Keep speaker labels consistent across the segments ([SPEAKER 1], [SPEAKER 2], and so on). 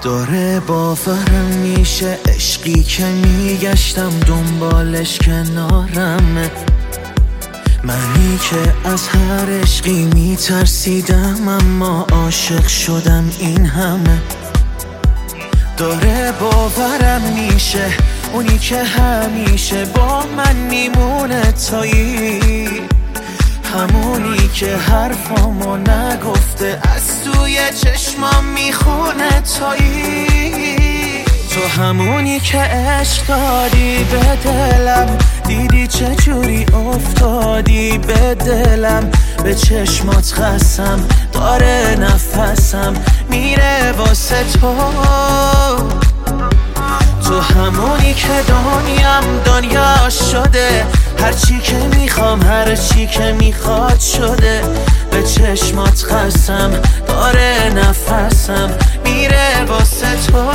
[SPEAKER 1] داره باورم میشه عشقی که میگشتم دنبالش کنارمه، منی که از هر عشقی میترسیدم اما عاشق شدم این همه. داره باورم میشه اونی که همیشه با من میمونه تایی، همونی که حرفامو نگفته از توی چشمام میخونه تایی. تو همونی که عشق دادی به دلم، دیدی چجوری افتادی به دلم، به چشمات قسم داره نفسم میره واسه تو. تو همونی که دنیا شده، هرچی که میخوام هرچی که میخواد شده، به چشمات قسم داره نفسم میره واسه تو.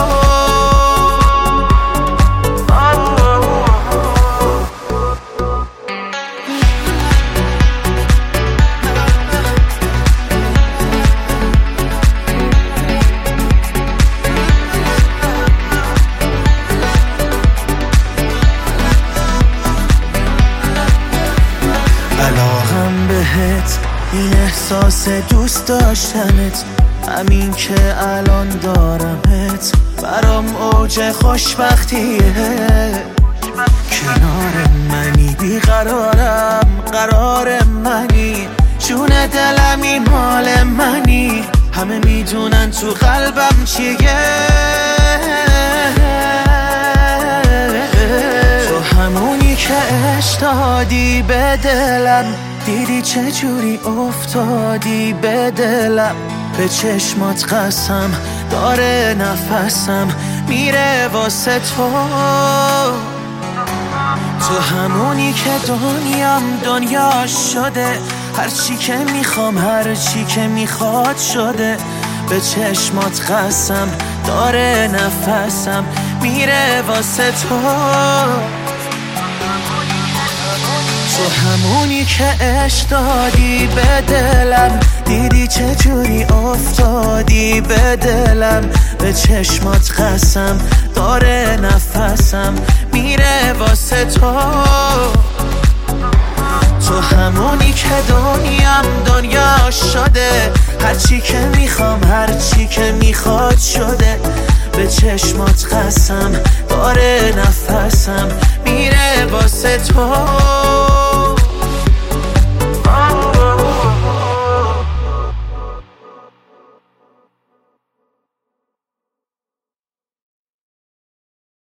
[SPEAKER 1] علاقم بهت این احساس دوست داشتنت، همین که الان دارمت برام اوج خوشبختیه. کنار منی بیقرارم قرار منی، جون دلمی مال منی، همه میدونن تو قلبم چیه. تو همونی که عشق دادی به دلم، دیدی چجوری افتادی به دلم، به چشمات قسم داره نفسم میره واسه تو. تو همونی که دنیا شده، هرچی که میخوام هرچی که میخواد شده، به چشمات قسم داره نفسم میره واسه تو. تو همونی که عشق دادی به دلم، دیدی چجوری افتادی به دلم، به چشمات قسم داره نفسم میره واسه تو. تو همونی که دنیا شده، هرچی که میخوام هرچی که میخواد شده، به چشمات قسم داره نفسم میره واسه تو.